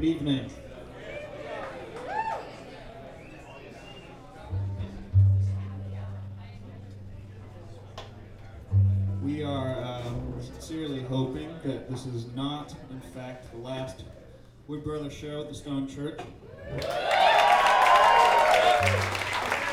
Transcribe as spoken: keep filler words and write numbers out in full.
Good evening. We are uh, sincerely hoping that this is not, in fact, the last Wood Brother show at the Stone Church.